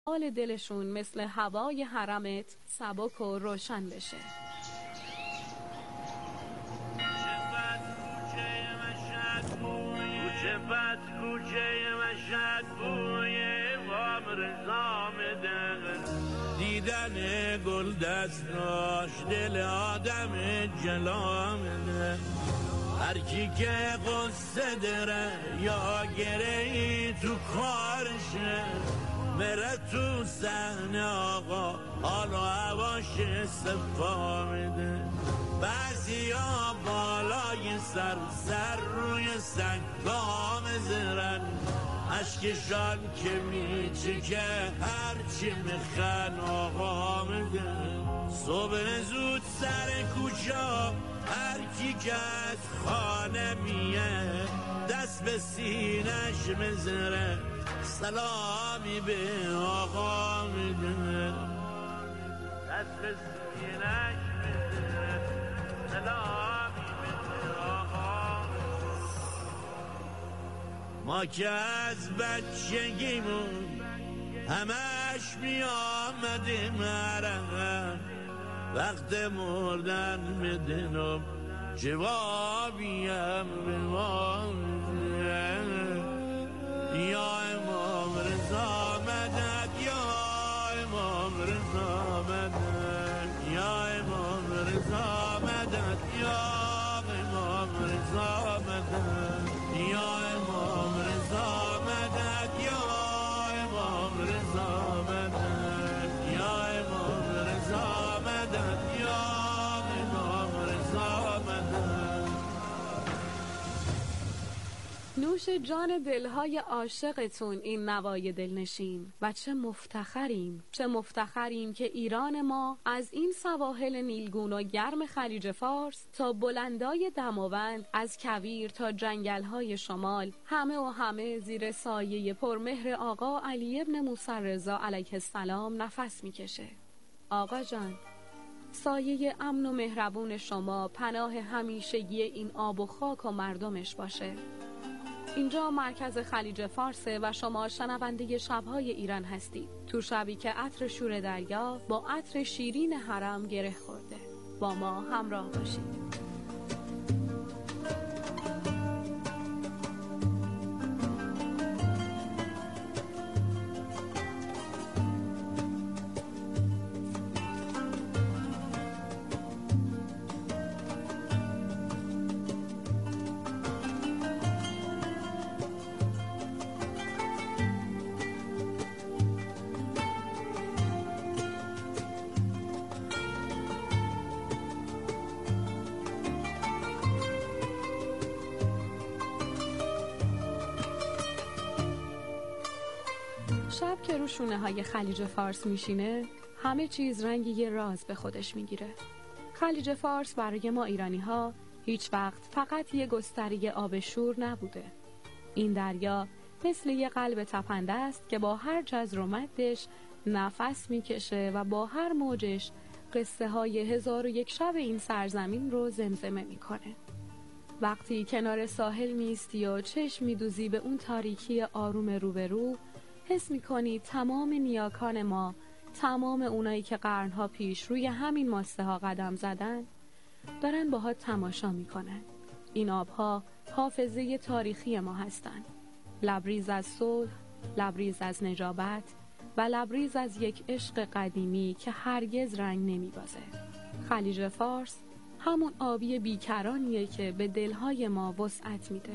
حال دلشون مثل هوای حرمت سبک و روشن بشه. کوچه مشهد بوی امام رضا میده، دیدن گل دستاش دل آدم جلا میده. هر کی که قصه داره یا گره تو کارشه، بره تو صحنه آقا حال و هواش صفا میده. بعضیا بالای سر روی سنگ گام زرن، اشکشان که میچکه هرچی میخن آقا میده. صبح زود سر کوچه هر کی که از خانه میه، دست به سینش میذاره سلامی به آقا میده. دست به سینش میذاره سلامی به آقا. ما که از بچگیمون همش میامدیم حرم، وقت مردن میدنم جوابیم به ما میده. یا امام رضا مدد، یا امام رضا مدد، یا امام رضا مدد، یا امام رضا مدد، یا امام رضا مدد، یا امام رضا مدد، یا امام رضا مدد، یا امام رضا مدد. نوش جان دلهای عاشقتون این نوای دلنشین. و چه مفتخریم که ایران ما از این سواحل نیلگون و گرم خلیج فارس تا بلندای دماوند، از کویر تا جنگلهای شمال، همه زیر سایه پرمهر آقا علی ابن موسی رضا علیه السلام نفس میکشه. آقا جان، سایه امن و مهربون شما پناه همیشگی این آب و خاک و مردمش باشه. اینجا مرکز خلیج فارسه و شما شنونده شب‌های ایران هستید. تو شبی که عطر شور دریا با عطر شیرین حرم گره خورده. با ما همراه باشید. شب که رو شونه های خلیج فارس میشینه، همه چیز رنگ یه راز به خودش میگیره. خلیج فارس برای ما ایرانی ها هیچ وقت فقط یه گستره آب شور نبوده. این دریا مثل یه قلب تپنده است که با هر جزر و مدش نفس میکشه و با هر موجش قصه های 1001 شب این سرزمین رو زمزمه میکنه. وقتی کنار ساحل میستی و چشم میدوزی به اون تاریکی آروم روبرو، حس میکنی تمام نیاکان ما، تمام اونایی که قرنها پیش روی همین ماسته ها قدم زدن، دارن باهات تماشا میکنن. این آبها حافظه تاریخی ما هستن، لبریز از صلح، لبریز از نجابت و لبریز از یک عشق قدیمی که هرگز رنگ نمیبازه. خلیج فارس همون آبی بیکرانیه که به دلهای ما وسعت میده.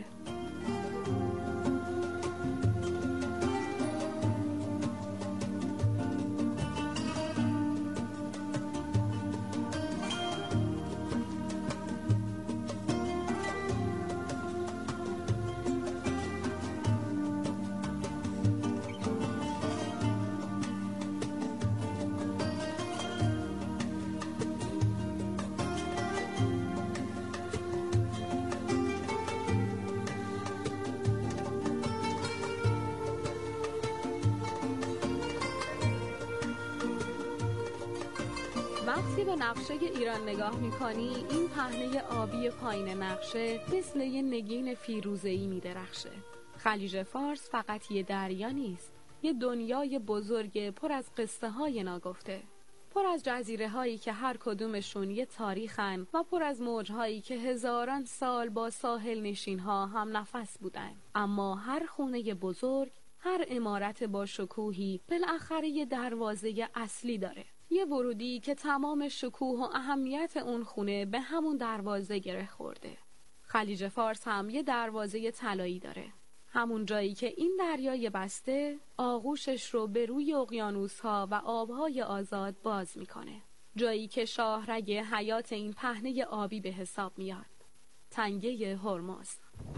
وقتی به نقشه ایران نگاه میکنی، این پهنه آبی پایین نقشه مثل یه نگین فیروزه‌ای میدرخشه. خلیج فارس فقط یه دریا نیست، یه دنیای بزرگ پر از قصه های ناگفته، پر از جزیره هایی که هر کدومشون یه تاریخن و پر از موج هایی که هزاران سال با ساحل نشین ها هم نفس بودن. اما هر خونه بزرگ، هر عمارت با شکوهی بالاخره یه دروازه اصلی داره، یه ورودی که تمام شکوه و اهمیت اون خونه به همون دروازه گره خورده. خلیج فارس هم یه دروازه طلایی داره، همون جایی که این دریای بسته آغوشش رو به روی اقیانوس‌ها و آب‌های آزاد باز میکنه. جایی که شاهرگ حیات این پهنه آبی به حساب میاد. تنگه هرمز.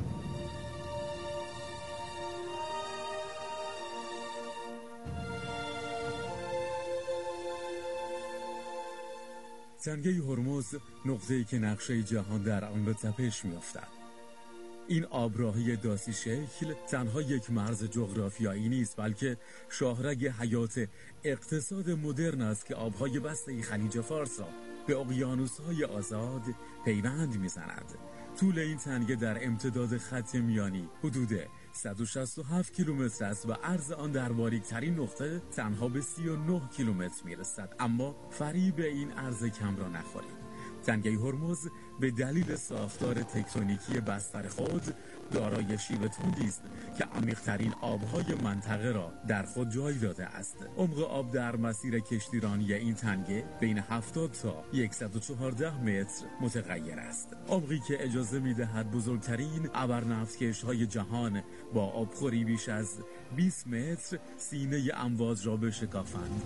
تنگه هرمز نقطه‌ای که نقشه جهان در آن به تپش می‌افتد. این آبراهی داسی شکل تنها یک مرز جغرافیایی نیست، بلکه شاهرگ حیات اقتصاد مدرن است که آبهای بسته خلیج فارس را به اقیانوس‌های آزاد پیوند می‌زند. طول این تنگه در امتداد خط میانی حدود 167 کیلومتر است و عرض آن در باریک‌ترین نقطه تنها به 39 کیلومتر می‌رسد. اما فریب این عرض کم را نخورید. تنگه هرمز به دلیل ساختار تکتونیکی بستر خود دارای شیب تندی است که عمیق‌ترین آب‌های منطقه را در خود جای داده است. عمق آب در مسیر کشتیرانی این تنگه بین 70 تا 114 متر متغیر است. عمقی که اجازه می‌دهد بزرگترین ابرنفتکش‌های جهان با آبخوری بیش از 20 متر سینه امواج را بشکافند.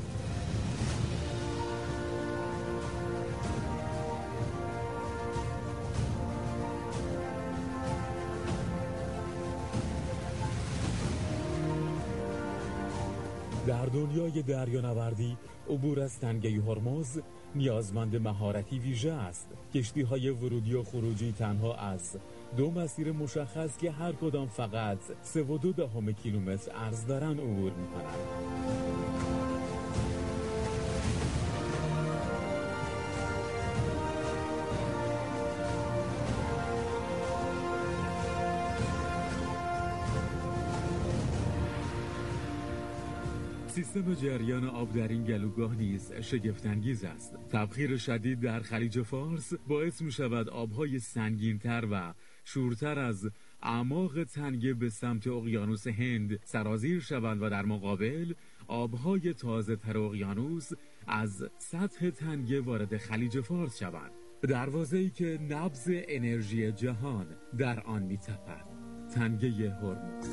در دنیای دریانوردی عبور از تنگه هرمز نیازمند مهارتی ویژه است. کشتی‌های ورودی و خروجی تنها از دو مسیر مشخص که هر کدام فقط 3.2 کیلومتر عرض دارند عبور می‌کنند. سیستم جریان آب در این گلوگاه نیز شگفت‌انگیز است. تبخیر شدید در خلیج فارس باعث می شود آبهای سنگین‌تر و شورتر از اعماق تنگه به سمت اقیانوس هند سرازیر شوند و در مقابل آبهای تازه تر اقیانوس از سطح تنگه وارد خلیج فارس شوند. دروازه‌ای که نبض انرژی جهان در آن می تپد. تنگه هرمز.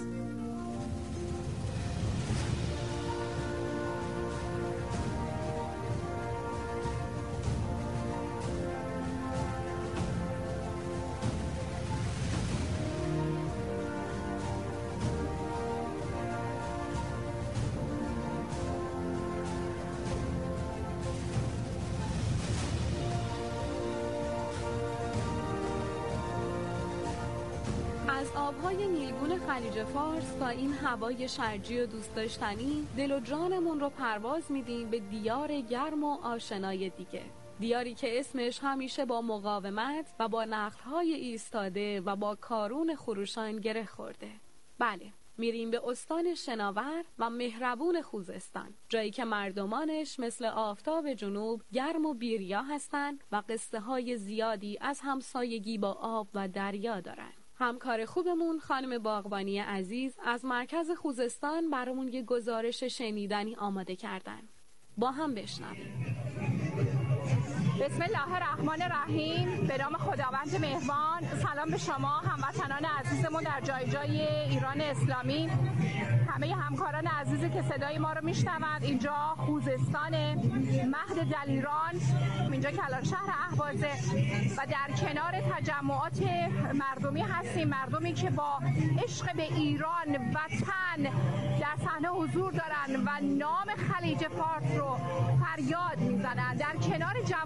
از آبهای نیلگون خلیج فارس تا این هوای شرجی و دوست داشتنی دل و جانمون رو پرواز میدیم به دیار گرم و آشنای دیگه. دیاری که اسمش همیشه با مقاومت و با نخل‌های ایستاده و با کارون خروشان گره خورده. بله، میریم به استان شناور و مهربون خوزستان، جایی که مردمانش مثل آفتاب جنوب گرم و بیریا هستند و قصه های زیادی از همسایگی با آب و دریا دارن. همکار خوبمون خانم باغبانی عزیز از مرکز خوزستان برامون یه گزارش شنیدنی آماده کردن. با هم بشنویم. بسم الله الرحمن الرحیم. به نام خداوند مهربان. سلام به شما هموطنان عزیزمون در جای جای ایران اسلامی، همه همکاران عزیزی که صدای ما رو میشنوند. اینجا خوزستان مهد دلیران، اینجا کلان شهر اهوازه و در کنار تجمعات مردمی هستیم، مردمی که با عشق به ایران وطن در صحنه حضور دارن و نام خلیج فارس رو فریاد میزنن. در کنار جوانان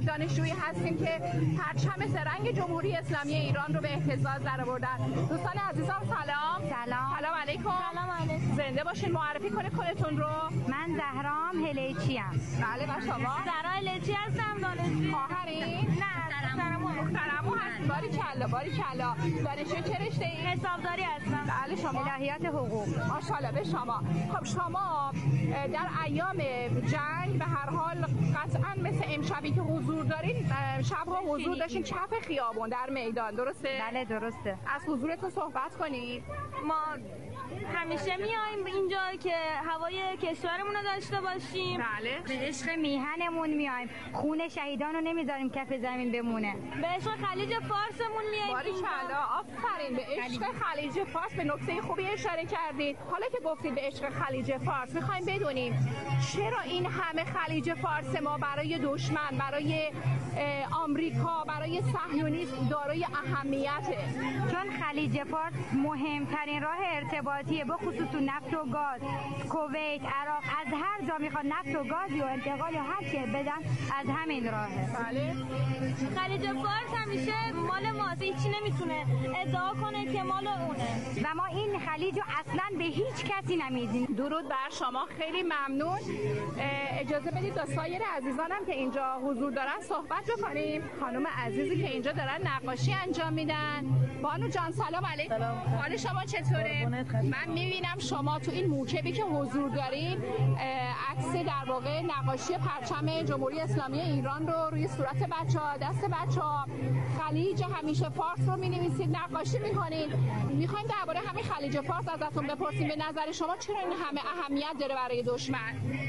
دانشجویی هستیم که پرچم سه‌رنگ جمهوری اسلامی ایران رو به اهتزاز درآوردن. دوستان عزیزم سلام. سلام علیکم. سلام علیکم. زنده باشین. معرفی کنید خودتون رو. من زهرام هلیچی ام. بله و شما؟ زهرا هلیچی هستم. دانشجوی. خواهرین؟ نه، محترمو هست. باریکلا. دانشجوی چه رشته‌ای؟ حسابداری هستم. بله شما؟ الهیات حقوق. ماشاءالله به شما. خب شما در ایام جنگ به هر حال قطعاً مثل امشبی که حضور دارین شب‌ها حضور داشتین چپ خیابون در میدان، درسته؟ بله درسته. از حضورتون صحبت کنید. ما همیشه میایم اینجا که هوای کشورمون رو داشته باشیم. بله. به عشق میهنمون میایم. خون شهیدان رو نمیذاریم کف زمین بمونه. به عشق خلیج فارسمون میایم. باریکلا. آفرین. به عشق خلیج فارس به نکته خوبی اشاره کردید. حالا که گفتید به عشق خلیج فارس میخوایم بدونیم چرا این همه خلیج فارس ما برای دشمن، برای آمریکا، برای صهیونیسم دارای اهمیته؟ چون خلیج فارس مهمترین راه ارتباطیه، به خصوص تو نفت و گاز. کویت، عراق، از هر جا میخواد نفت و گازی و انتقال و هر چه بدن از همین راهه. بله. خلیج فارس همیشه مال ماست، هیچی نمیتونه ادعا کنه که مال اونه و ما این خلیج رو اصلا به هیچ کسی نمیدیم. درود بر شما، خیلی ممنون. اجازه بدید با سایر عزیزانم که اینجا حضور دارن صحبت بکنیم. خانم عزیزی که اینجا دارن نقاشی انجام میدن. بانو جان سلام علیکم. حال شما چطوره؟ من میبینم شما تو این موکبی که حضور دارین عکس در واقع نقاشی پرچم جمهوری اسلامی ایران رو روی صورت بچه‌ها، دست بچه‌ها خلیج همیشه فارس رو می‌نویسید، نقاشی می‌کنید. می‌خوایم درباره همین خلیج فارس ازتون بپرسیم به نظر شما چرا این همه اهمیت داره برای دشمن؟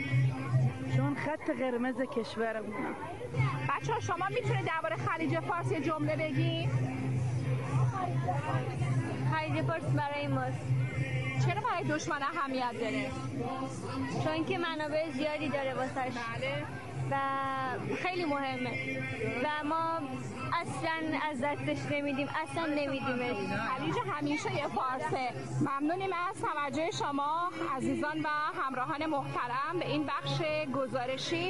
چون خط قرمز کشورمونه. بچه‌ها شما میتونید درباره خلیج فارس یه جمله بگید؟ خلیج فارس برای ماست. چرا برای دشمن اهمیت داره؟ چون که منابع زیادی داره واسش. بله. و خیلی مهمه و ما اصلا از دستش نمیدیم، اصلا نمیدیمش. خلیج همیشه یه فارسه. ممنونیم از توجه شما عزیزان و همراهان محترم به این بخش گزارشی.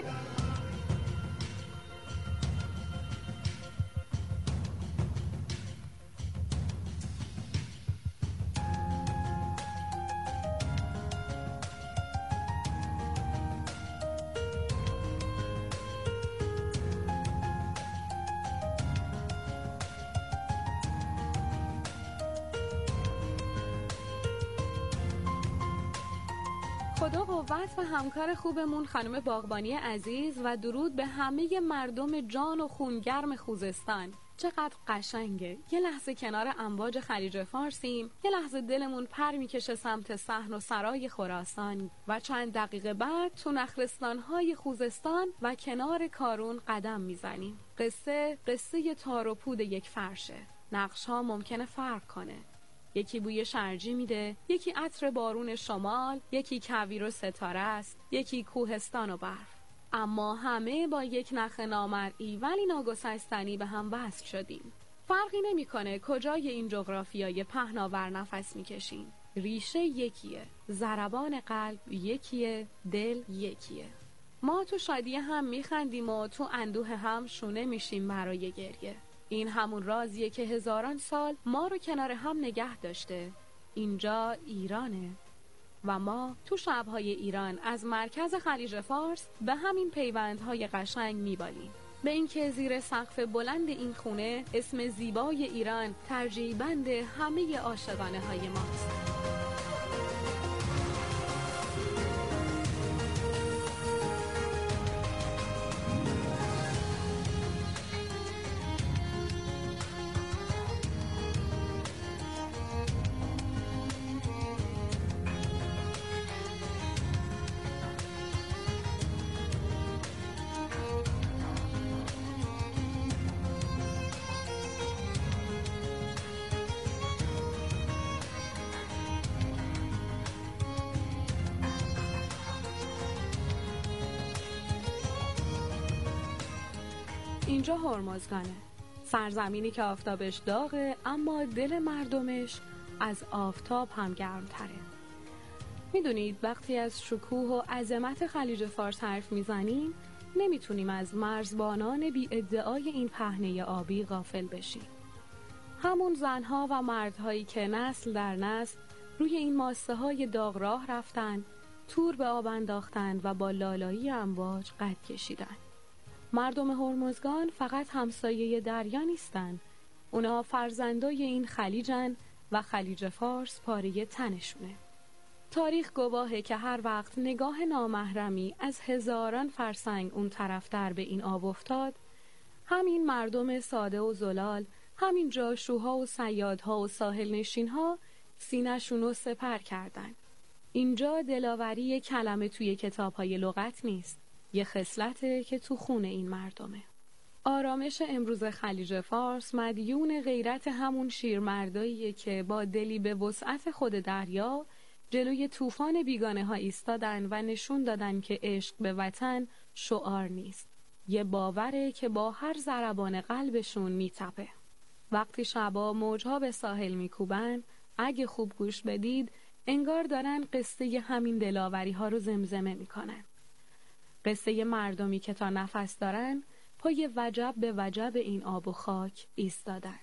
خدا قوت و همکار خوبمون خانم باغبانی عزیز و درود به همه مردم جان و خونگرم خوزستان. چقدر قشنگه. یه لحظه کنار امواج خلیج فارسیم، یه لحظه دلمون پر میکشه سمت صحن و سرای خراسان و چند دقیقه بعد تو نخلستان‌های خوزستان و کنار کارون قدم میزنیم. قصه تار و پود یک فرشه. نقش‌ها ممکنه فرق کنه. یکی بوی شرجی میده، یکی عطر بارون شمال، یکی کویر و ستاره است، یکی کوهستان و برف. اما همه با یک نخ نامرئی ولی ناگسستنی به هم وصل شدیم. فرقی نمیکنه کجای این جغرافیای پهناور نفس میکشیم. ریشه یکیه، ضربان قلب یکیه، دل یکیه. ما تو شادی هم میخندیم و تو اندوه هم شونه میشیم برای گریه. این همون رازیه که هزاران سال ما رو کنار هم نگه داشته. اینجا ایرانه و ما تو شب‌های ایران از مرکز خلیج فارس به همین پیوندهای قشنگ میبالیم. به اینکه زیر سقف بلند این خونه اسم زیبای ایران ترجیبند همه عاشقانه های ماست. اینجا هرمزگانه، سرزمینی که آفتابش داغه اما دل مردمش از آفتاب هم گرمتره. میدونید وقتی از شکوه و عظمت خلیج فارس حرف میزنیم نمیتونیم از مرزبانان بی ادعای این پهنه آبی غافل بشیم. همون زنها و مردهایی که نسل در نسل روی این ماسه های داغ راه رفتن، تور به آب انداختن و با لالایی امواج قد کشیدن. مردم هرمزگان فقط همسایه دریا نیستن. اونا فرزندای این خلیجن و خلیج فارس پاره تنشونه. تاریخ گواهه که هر وقت نگاه نامحرمی از هزاران فرسنگ اون طرفتر به این آب افتاد، همین مردم ساده و زلال، همین جاشوها و صیادها و ساحل نشینها سینه‌شونو سپر کردن. اینجا دلاوری کلمه توی کتاب‌های لغت نیست، یه خصلته که تو خون این مردمه. آرامش امروز خلیج فارس مدیون غیرت همون شیرمرداییه که با دلی به وسعت خود دریا جلوی طوفان بیگانه ها ایستادن و نشون دادن که عشق به وطن شعار نیست، یه باوره که با هر ضربان قلبشون میتپه. وقتی شبا موجها به ساحل میکوبن، اگه خوب گوش بدید انگار دارن قصه همین دلاوری ها رو زمزمه میکنن. قصه مردمی که تا نفس دارن پای وجب به وجب این آب و خاک ایستادن.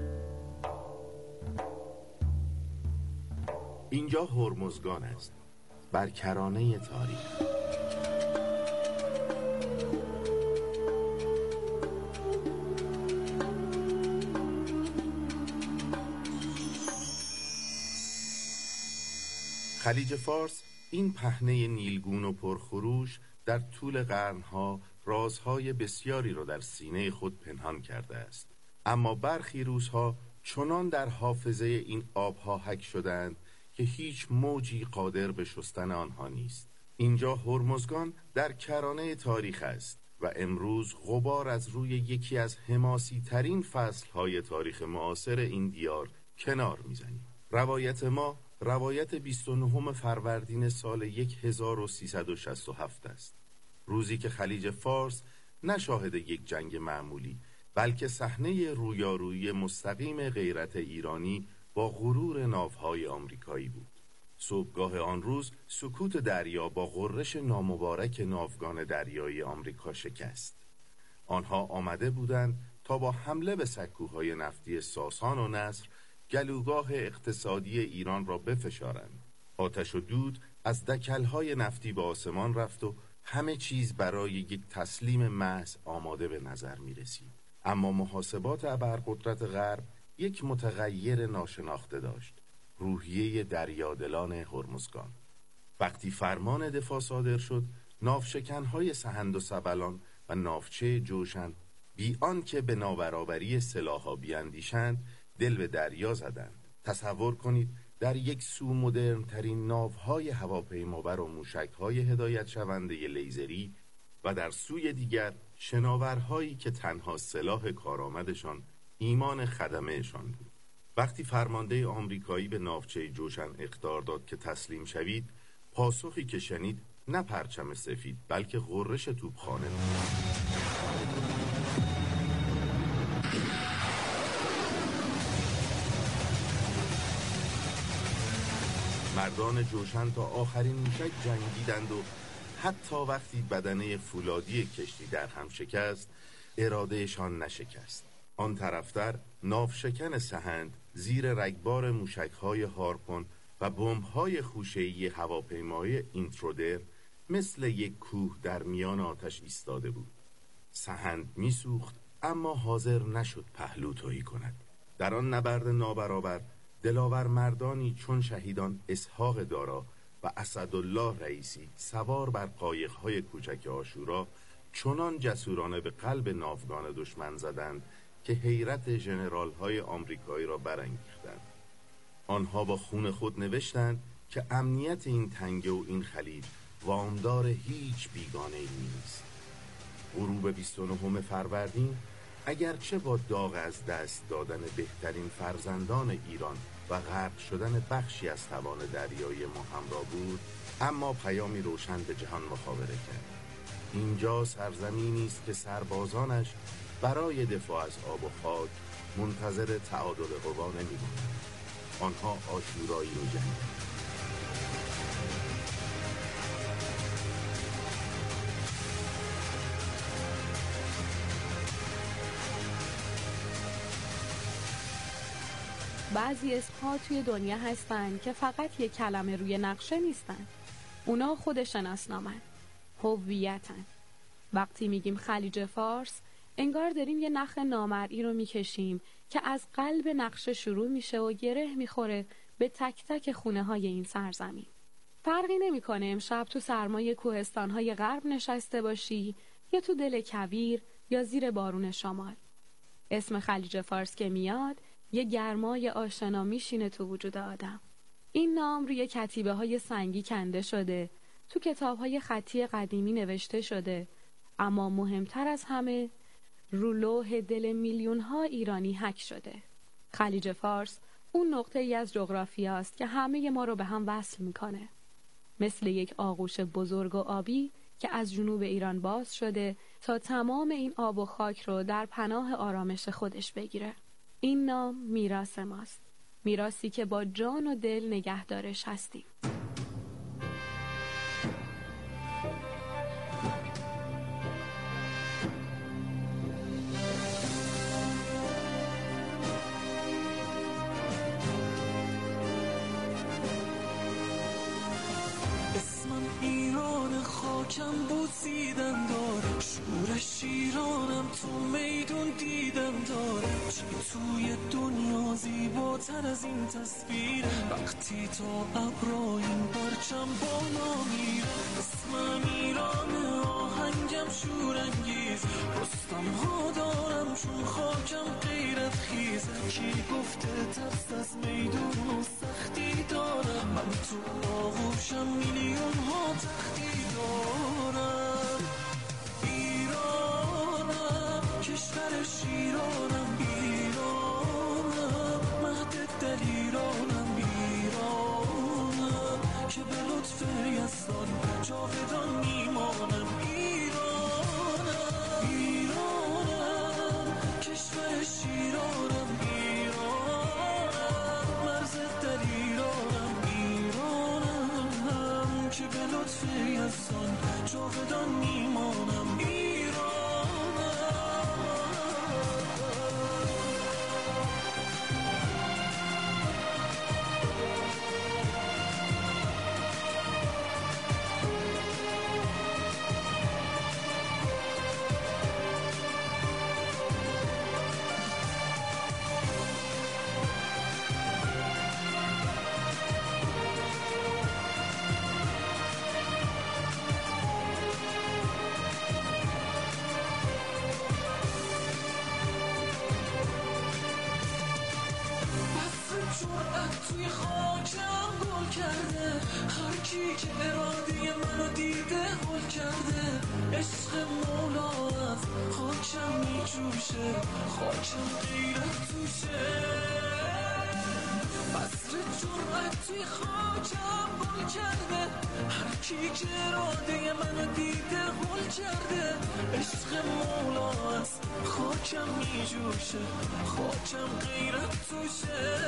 اینجا هرمزگان است، بر کرانه تاریخ. خلیج فارس، این پهنه نیلگون و پرخروش، در طول قرنها رازهای بسیاری را در سینه خود پنهان کرده است. اما برخی روزها چنان در حافظه این آبها حک شدند که هیچ موجی قادر به شستن آنها نیست. اینجا هرمزگان در کرانه تاریخ است و امروز غبار از روی یکی از حماسی ترین فصلهای تاریخ معاصر این دیار کنار میزنیم. روایت ما روایت 29 فروردین سال 1367 است. روزی که خلیج فارس نه شاهد یک جنگ معمولی، بلکه صحنه رویارویی مستقیم غیرت ایرانی با غرور ناوهای آمریکایی بود. صبحگاه آن روز سکوت دریا با غرش نامبارک ناوگان دریایی آمریکا شکست. آنها آمده بودند تا با حمله به سکوهای نفتی ساسان و نصر گلوگاه اقتصادی ایران را بفشارند. آتش و دود از دکلهای نفتی به آسمان رفت و همه چیز برای یک تسلیم محض آماده به نظر می رسید. اما محاسبات ابرقدرت غرب یک متغیر ناشناخته داشت: روحیه دریادلان هرمزگان. وقتی فرمان دفاع صادر شد، ناوشکنهای سهند و سبلان و ناوچه جوشن بی آنکه به نابرابری سلاح‌ها بیاندیشند دل به دریا زدند. تصور کنید در یک سو مدرن ترین ناوهای هواپیمابر و موشک‌های هدایت شونده لیزری و در سوی دیگر شناورهایی که تنها سلاح کارآمدشان ایمان خدمهشان بود. وقتی فرمانده آمریکایی به ناوچه جوشن اخطار داد که تسلیم شوید، پاسخی که شنید نه پرچم سفید بلکه غرش توپخانه بود. مردان جوشن تا آخرین موشک جنگیدند و حتی وقتی بدنه فولادی کشتی در هم شکست، ارادهشان نشکست. آن طرفتر ناوشکن سهند زیر رگبار موشک‌های هارپون و بمب‌های خوشه‌ای هواپیمای اینترودر مثل یک کوه در میان آتش ایستاده بود. سهند میسوخت اما حاضر نشد پهلو تهی کند. در آن نبرد نابرابر دلاور مردانی چون شهیدان اسحاق دارا و اسدالله رئیسی سوار بر قایق‌های کوچک عاشورا چنان جسورانه به قلب ناوگان دشمن زدند که حیرت ژنرال‌های آمریکایی را برانگیختند. آنها با خون خود نوشتند که امنیت این تنگه و این خلیج وامدار هیچ بیگانه‌ای نیست. غروب 29 فروردین اگرچه با داغ از دست دادن بهترین فرزندان ایران و غرق شدن بخشی از توان دریایی ما همراه بود، اما پیامی روشن به جهان مخابره کرد. اینجا سرزمینی است که سربازانش برای دفاع از آب و خاک منتظر تعادل قوا نمی‌مانند. آنها عاشورایی می‌جنگند. بعضی اسمها توی دنیا هستن که فقط یک کلمه روی نقشه نیستن. اونا خود شناسنامن، هویتن. وقتی میگیم خلیج فارس، انگار داریم یه نخ نامرئی رو میکشیم که از قلب نقشه شروع میشه و گره میخوره به تک تک خونه های این سرزمین. فرقی نمیکنه امشب تو سرمای کوهستان‌های غرب نشسته باشی یا تو دل کویر یا زیر بارون شمال. اسم خلیج فارس که میاد، یه گرمای آشنا میشینه تو وجود آدم. این نام روی کتیبه‌های سنگی کنده شده، تو کتاب‌های خطی قدیمی نوشته شده، اما مهمتر از همه رو لوح دل میلیون‌ها ایرانی حک شده. خلیج فارس اون نقطه‌ای از جغرافیاست که همه ما رو به هم وصل میکنه. مثل یک آغوش بزرگ و آبی که از جنوب ایران باز شده تا تمام این آب و خاک رو در پناه آرامش خودش بگیره. این نام میراث ماست. میراثی که با جان و دل نگهدارش هستیم. خاکم بوسیدن داره، شور شیرانم تو میدون دیدم داره. چی توی دنیا زیباتر از این تصویر؟ وقتی تا ابرا این پرچم بالا میره. اسمم ایرانه، آهنگم شورانگیز، رستم ها دارم چون خاکم غیرت خیز. کی گفته ترس از میدون و سختی دارم؟ من تو آغوشم میلیون ها تختی دارم. ایرانم، کشور شیرانم، ایرانم، مهد دل ایرانم، ایرانم که به لطف یزدان جاودان میمانم. ایرانم، ایرانم، کشور شیرانم، ایرانم، مرز دل ایرانم، ایرانم که به لطف یزدان جاودان میمانم. توی خاکم گل کرده، هر کی که اراده منو دیده گل کرده. عشق مولا از خاکم میجوشه، خاکم غیرت توشه. بذر جرأت توی خاکم گل کرده، هر کی که اراده منو دیده گل کرده. عشق مولا از خاکم میجوشه، خاکم غیرت توشه.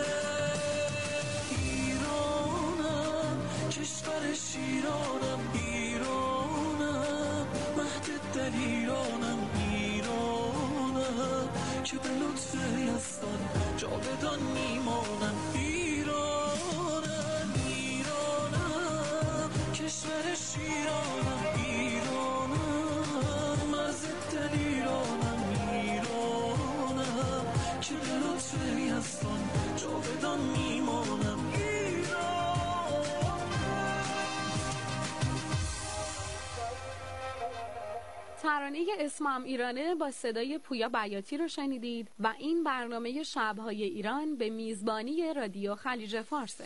کشور شیرانم، ایرانم، مهد دل ایرانم، ایرانم که به لطف یزدان جاودان میمانم. ایرانم، ایرانم، کشور شیرانم، ایرانم، مرز دل ایرانم، ایرانم که به لطف یزدان جاودان میمانم. ترانه اسمم ایرانه با صدای پویا بیاتی رو شنیدید و این برنامه شب‌های ایران به میزبانی رادیو خلیج فارسه.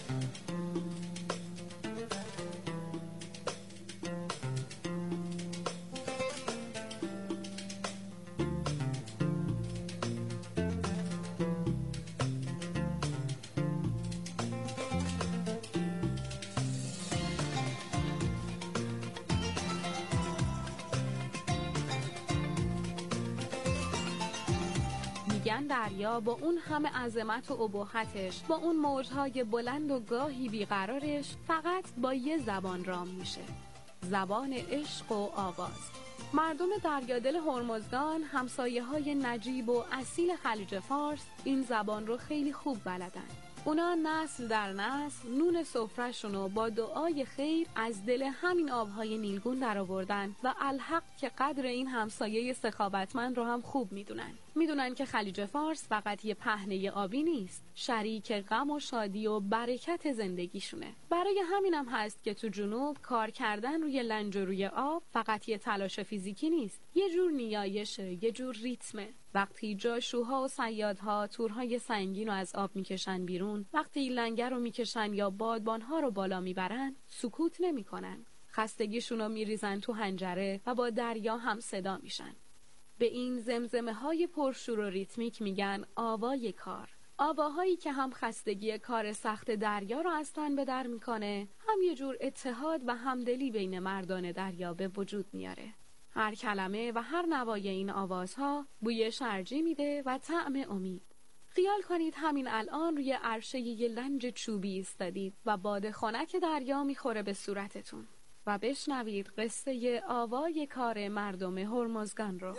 میگن دریا با اون همه عظمت و ابهتش، با اون موجهای بلند و گاهی بیقرارش، فقط با یه زبان رام میشه، زبان عشق و آواز. مردم دریادل هرمزگان، همسایه‌های نجیب و اصیل خلیج فارس، این زبان رو خیلی خوب بلدن. اونا نسل در نسل نون سفره‌شون رو با دعای خیر از دل همین آبهای نیلگون درآوردن و الحق که قدر این همسایه سخاوتمند رو هم خوب میدونن که خلیج فارس فقط یه پهنه آبی نیست، شریک غم و شادی و برکت زندگیشونه. برای همینم هست که تو جنوب کار کردن روی لنج و روی آب فقط یه تلاش فیزیکی نیست، یه جور نیایشه، یه جور ریتمه. وقتی جاشوها و صیادها تورهای سنگین رو از آب میکشن بیرون، وقتی لنگر رو میکشن یا بادبانها رو بالا میبرن، سکوت نمیکنن. خستگیشون رو میریزن تو حنجره و با دریا هم صدا میشن. به این زمزمه های پرشور و ریتمیک میگن آوای کار. آواهایی که هم خستگی کار سخت دریا رو از تن به در میکنه، هم یه جور اتحاد و همدلی بین مردان دریا به وجود میاره. هر کلمه و هر نوای این آوازها بوی شرجی میده و طعم امید. خیال کنید همین الان روی عرشه یه لنج چوبی ایستادید و باد خنک دریا میخوره به صورتتون و بشنوید قصه آوای کار مردم هرمزگان رو.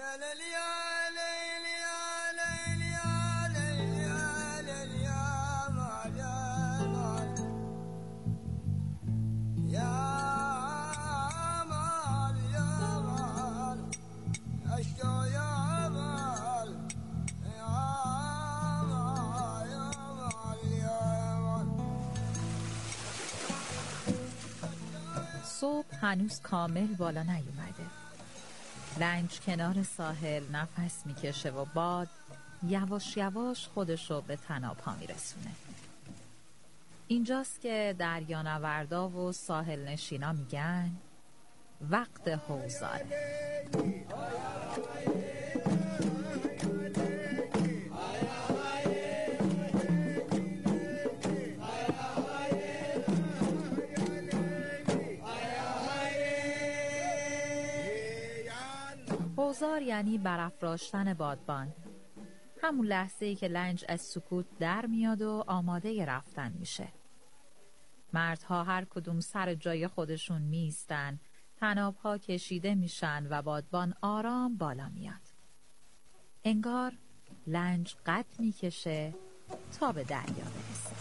صبح هنوز کامل بالا نیومده. لنج کنار ساحل نفس میکشه و باد یواش یواش خودشو به طناب‌ها میرسونه. اینجاست که دریانوردا و ساحل نشینا میگن وقت حوضاره. حوضار یعنی برافراشتن بادبان، همون لحظه‌ای که لنج از سکوت در میاد و آماده رفتن میشه. مردها هر کدوم سر جای خودشون میستن، طناب‌ها کشیده میشن و بادبان آرام بالا میاد. انگار لنج قد میکشه تا به دریا برسه.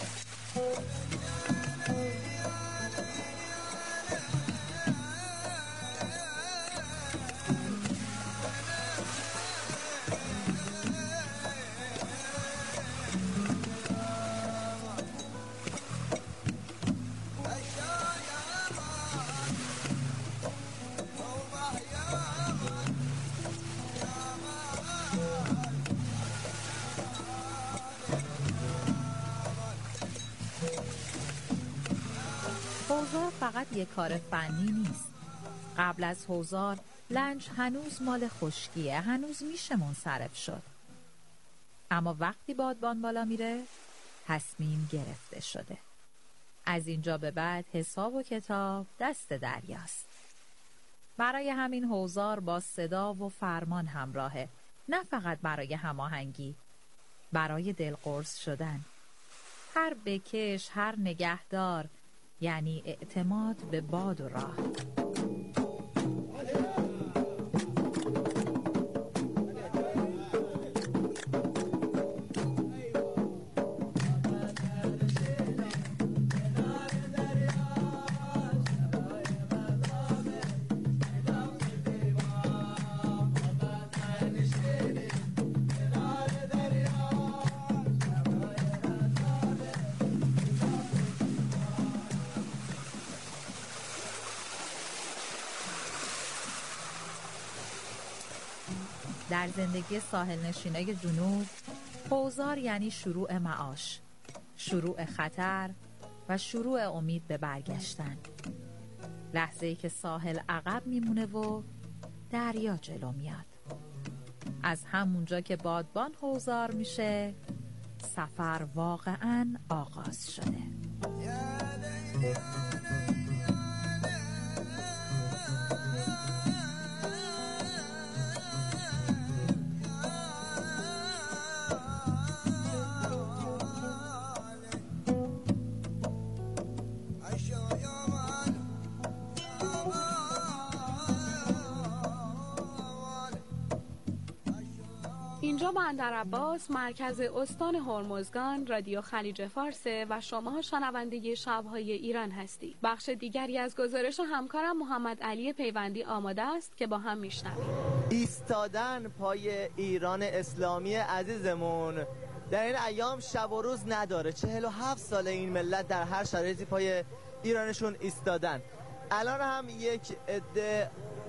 حوضار فقط یک کار فنی نیست. قبل از حوضار لنج هنوز مال خشکیه، هنوز میشه منصرف شد. اما وقتی بادبان بالا میره تصمیم گرفته شده. از اینجا به بعد حساب و کتاب دست دریاست. برای همین حوضار با صدا و فرمان همراهه، نه فقط برای هماهنگی، برای دلقرص شدن. هر بکش، هر نگهدار یعنی اعتماد به باد و راه. در زندگی ساحل نشینای جنوب، حوضار یعنی شروع معاش، شروع خطر و شروع امید به برگشتن. لحظه‌ای که ساحل عقب میمونه و دریا جلو میاد. از همونجا که بادبان حوضار میشه، سفر واقعاً آغاز شده. اینجا بندر عباس مرکز استان هرمزگان رادیو خلیج فارسه و شما شنونده شب‌های ایران هستید. بخش دیگری از گزارش همکارم محمد علی پیوندی آماده است که با هم میشنویم. ایستادن پای ایران اسلامی عزیزمون در این ایام شب و روز نداره. 47 ساله این ملت در هر شرایطی پای ایرانشون ایستادن. الان هم یک عده